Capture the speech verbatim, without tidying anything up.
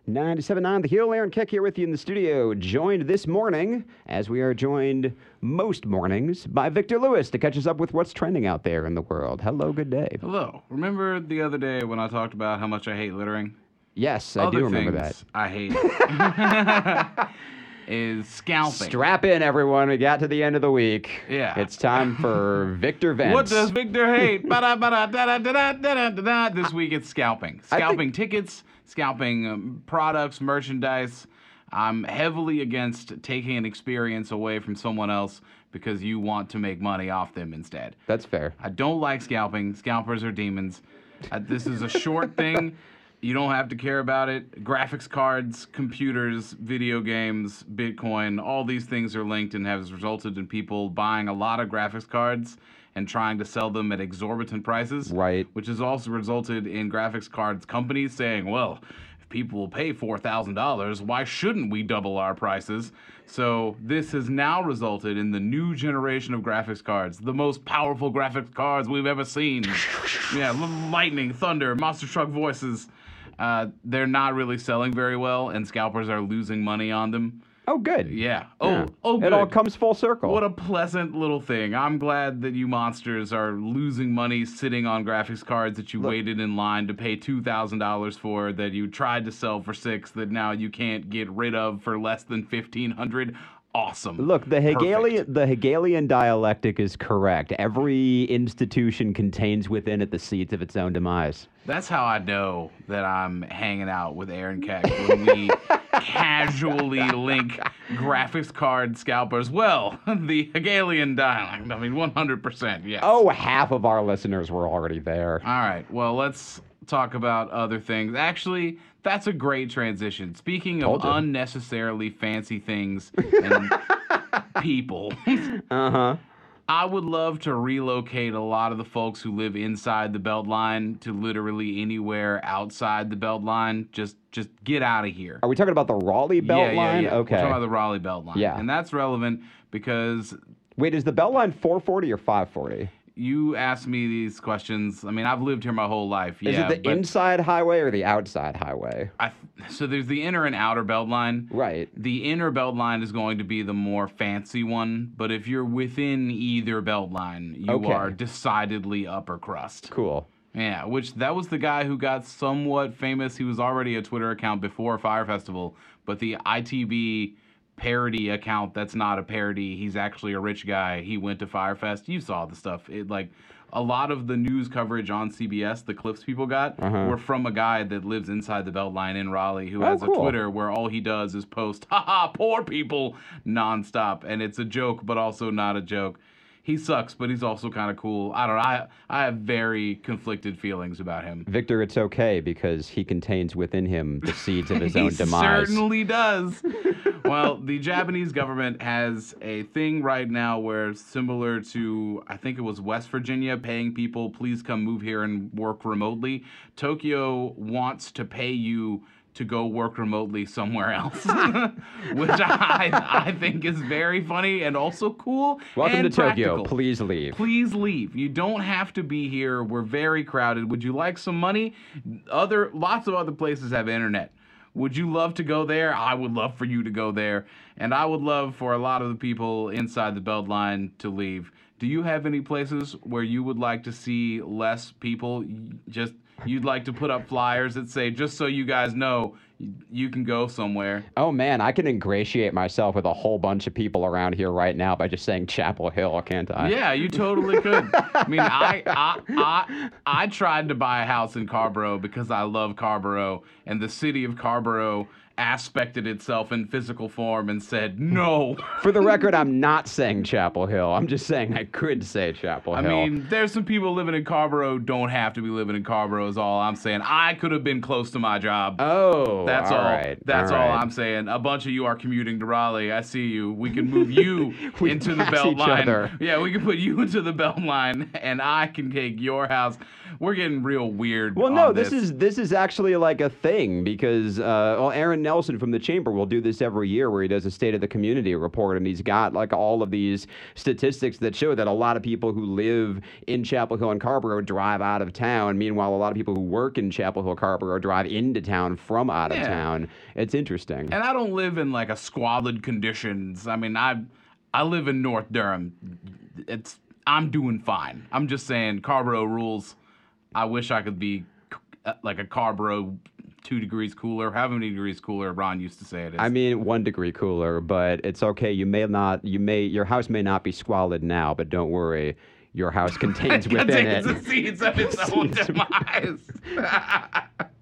ninety-seven point nine The Hill. Aaron Keck here with you in the studio, joined this morning, as we are joined most mornings, by Victor Lewis to catch us up with what's trending out there in the world. Hello, good day. Hello. Remember the other day when I talked about how much I hate littering? Yes, I Other do remember things that. I hate is scalping. Strap in, everyone. We got to the end of the week. Yeah. It's time for Victor Vents. What does Victor hate? Ba-da-ba-da-da-da-da-da-da-da. This week it's scalping. Scalping think- tickets, scalping um, products, merchandise. I'm heavily against taking an experience away from someone else because you want to make money off them instead. That's fair. I don't like scalping. Scalpers are demons. Uh, this is a short thing. You don't have to care about it. Graphics cards, computers, video games, Bitcoin, all these things are linked and has resulted in people buying a lot of graphics cards and trying to sell them at exorbitant prices. Right. Which has also resulted in graphics cards companies saying, well, if people will pay four thousand dollars, why shouldn't we double our prices? So this has now resulted in the new generation of graphics cards, the most powerful graphics cards we've ever seen. Yeah, lightning, thunder, monster truck voices. Uh, they're not really selling very well, and scalpers are losing money on them. Oh, good. Yeah. Oh, Yeah. oh, good. It all comes full circle. What a pleasant little thing. I'm glad that you monsters are losing money sitting on graphics cards that you Look. waited in line to pay two thousand dollars for, that you tried to sell for six, that now you can't get rid of for less than fifteen hundred dollars. Awesome. Look, the Hegelian Perfect. the Hegelian dialectic is correct. Every institution contains within it the seeds of its own demise. That's how I know that I'm hanging out with Aaron Keck, when we casually link graphics card scalpers. Well, the Hegelian dialect. I mean, one hundred percent, yes. Oh, half of our listeners were already there. All right, well, let's talk about other things. Actually, that's a great transition. Speaking of Told you. unnecessarily fancy things and people, Uh-huh. I would love to relocate a lot of the folks who live inside the Beltline to literally anywhere outside the Beltline. Just just get out of here. Are we talking about the Raleigh yeah, Beltline? yeah, yeah. Okay. We're talking about the Raleigh Beltline. Yeah. And that's relevant because Wait, is the Beltline four forty or five forty? you asked me these questions. I mean, I've lived here my whole life. Is yeah, it the but inside highway or the outside highway? I, so there's the inner and outer Beltline. Right. The inner Beltline is going to be the more fancy one, but if you're within either Beltline, you Okay. are decidedly upper crust. Cool. Yeah, which that was the guy who got somewhat famous. He was already a Twitter account before Fire Festival, but the I T B parody account that's not a parody, he's actually a rich guy. He went to Firefest. You saw the stuff. It like a lot of the news coverage on C B S, the clips people got, Uh-huh. were from a guy that lives inside the Beltline in Raleigh who Oh, has cool. a Twitter where all he does is post, haha, poor people, nonstop. And it's a joke, but also not a joke. He sucks, but he's also kind of cool. I don't know. I, I have very conflicted feelings about him. Victor, it's okay because he contains within him the seeds of his own He demise. certainly does. Well, the Japanese government has a thing right now where, similar to, I think it was West Virginia, paying people, please come move here and work remotely. Tokyo wants to pay you to go work remotely somewhere else, which I, I think is very funny and also cool. Welcome and to Tokyo. practical. Please leave. Please leave. You don't have to be here. We're very crowded. Would you like some money? Other lots of other places have internet. Would you love to go there? I would love for you to go there. And I would love for a lot of the people inside the Beltline to leave. Do you have any places where you would like to see less people? Just you'd like to put up flyers that say, just so you guys know, you can go somewhere. Oh man, I can ingratiate myself with a whole bunch of people around here right now by just saying Chapel Hill, can't I? Yeah, you totally could. I mean, I, I I I tried to buy a house in Carborough because I love Carborough, and the city of Carborough aspected itself in physical form and said no. For the record, I'm not saying Chapel Hill. I'm just saying I could say Chapel I Hill. mean, there's some people living in Carborough don't have to be living in Carborough is all I'm saying. I could have been close to my job. oh, That's all. right, That's all, right. I'm saying. A bunch of you are commuting to Raleigh. I see you. We can move you We into the pass belt each line. other. Yeah, we can put you into the belt line, and I can take your house. we're getting real weird. Well, no, on this. is this is actually like a thing because uh, well, Aaron Nelson from the Chamber will do this every year where he does a State of the Community report, and he's got like all of these statistics that show that a lot of people who live in Chapel Hill and Carrboro drive out of town. Meanwhile, a lot of people who work in Chapel Hill, Carrboro drive into town from out of Yeah. town. It's interesting. And I don't live in like a squalid conditions. I mean, I I live in North Durham. It's I'm doing fine. I'm just saying, Carrboro rules. I wish I could be uh, like a Carrboro two degrees cooler. How many degrees cooler Ron used to say it is? I mean, one degree cooler, but it's okay. You may not, you may, your house may not be squalid now, but don't worry. Your house contains within Contains it the seeds of its own demise.